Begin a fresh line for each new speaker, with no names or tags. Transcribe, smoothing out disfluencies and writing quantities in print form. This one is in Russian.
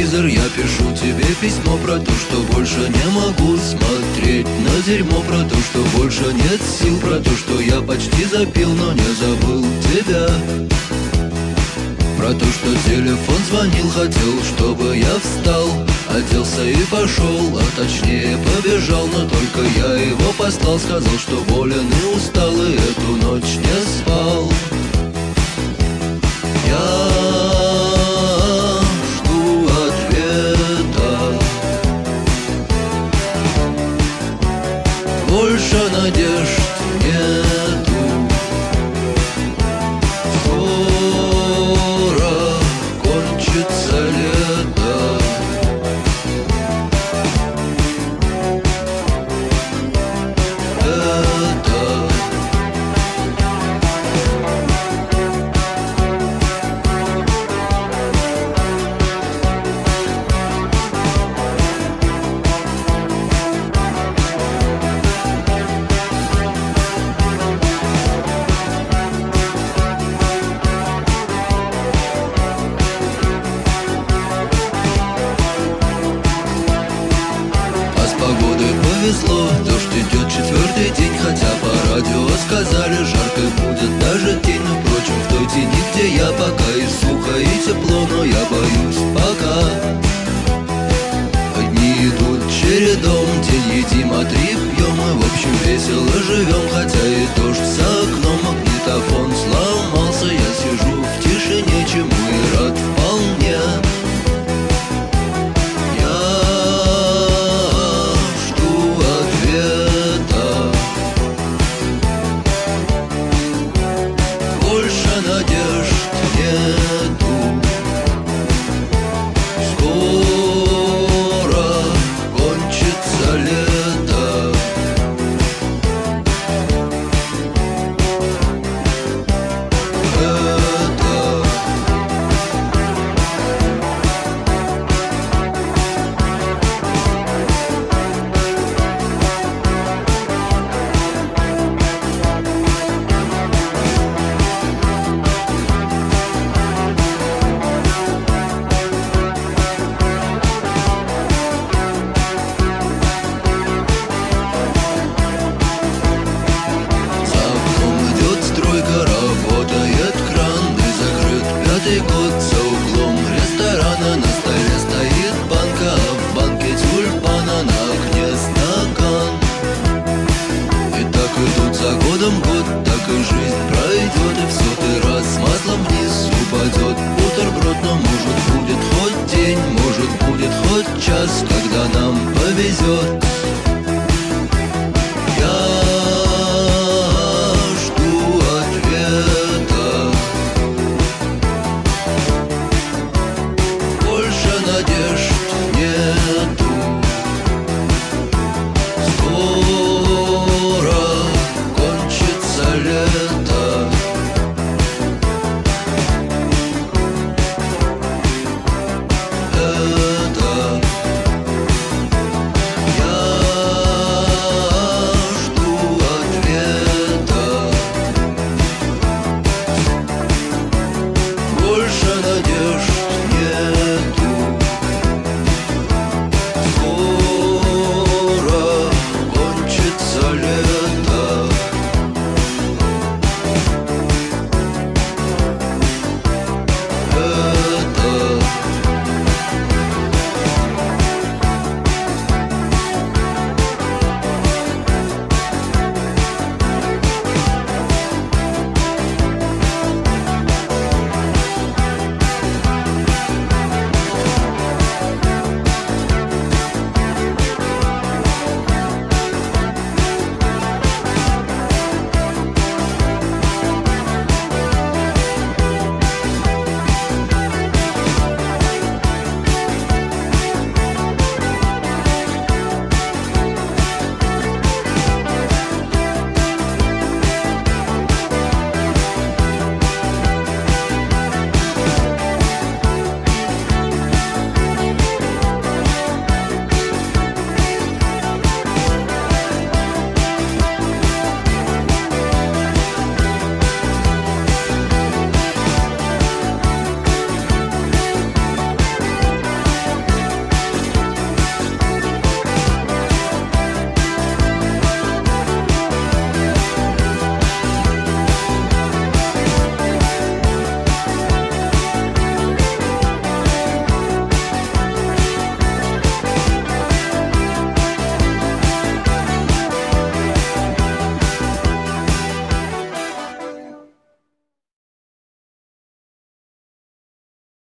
телевизор, я пишу тебе письмо про то, что больше не могу смотреть на дерьмо, про то, что больше нет сил, про то, что я почти запил, но не забыл тебя. Про то, что телефон звонил, хотел, чтобы я встал, оделся и пошел, а точнее побежал, но только я его послал, сказал, что болен и устал, и эту ночь не спал. Я жду ответа, больше надежд нету. Скоро кончится лето, повезло, дождь идет 4-й день, хотя по радио сказали, жарко будет даже тень. Но, впрочем, в той тени, где я, пока и сухо, и тепло, но я боюсь пока. Дни идут чередом, день едим, а 3 пьем, и в общем весело живем, хотя и дождь за окном, магнитофон сломался, я сижу в тишине, чему и рад вполне. Год за углом ресторана, на столе стоит банка, а в банке тюльпана, на окне стакан. И так идут за годом год, так и жизнь пройдет, и в 100-й раз с маслом вниз упадет бутерброд. Но может будет хоть день, может будет хоть час, когда нам повезет.